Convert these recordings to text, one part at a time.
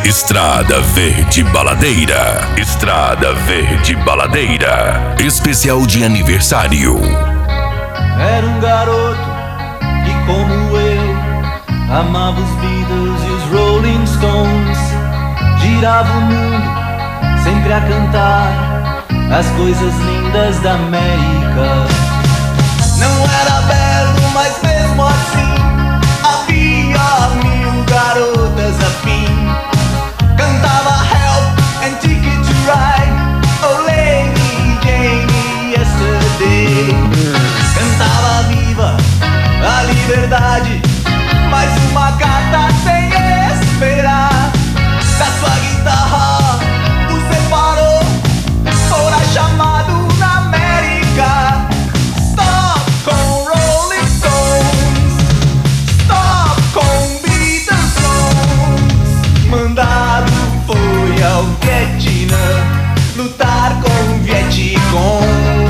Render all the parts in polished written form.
Estrada Verde Baladeira. Estrada Verde Baladeira. Especial de aniversário. Era um garoto que, como eu, amava os Beatles e os Rolling Stones. Girava o mundo sempre a cantar as coisas lindas da América. Não era belo, mas mesmo assim havia 1000 garotas afim. Cantava Help and Ticket to Ride, Oh Lady Jane Yesterday. Cantava Viva a Liberdade, mais uma carta sem esperar. Da sua guitarra o separou, fora chamado na América. Stop com Rolling Stones, stop com Beatles songs. Mandado foi ao Vietnã lutar com Vietcong.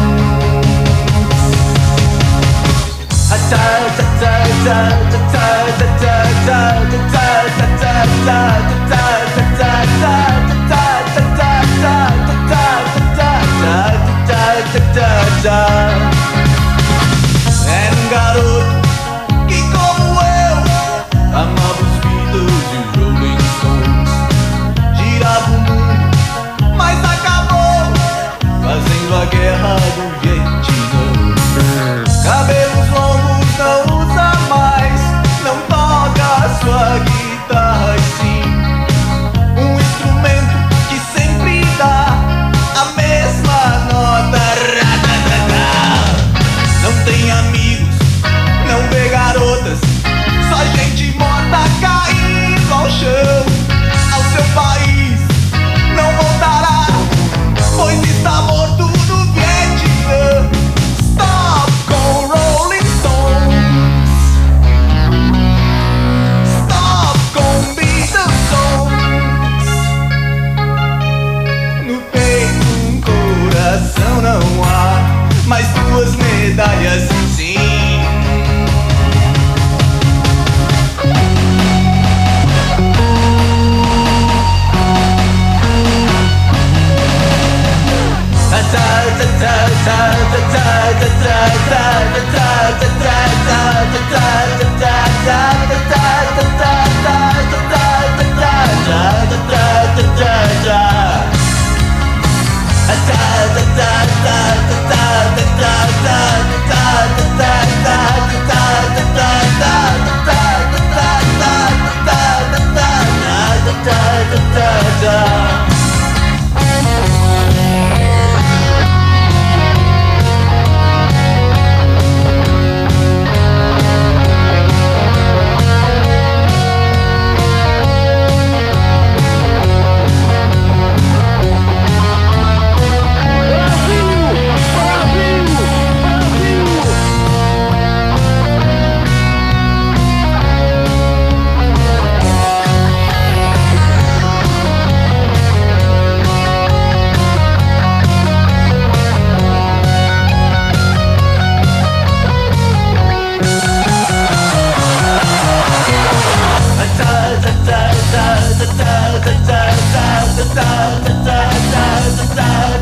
Era um garoto que, como eu, amava os Beatles e os Rolling Stones. Girava o mundo, mas acabou fazendo a guerra do Vietnã. Cabelos longos não usa mais, não toca sua guitarra e sim um instrumento que sempre dá a mesma nota. Não tem amigos, não vê garotas, só gente morta caindo ao chão. Ao seu país não voltará, pois está morto no Vietnã. Stop com Rolling Stones, stop com Beatles songs. No peito um coração não há, mas 2 medalhas sim. Da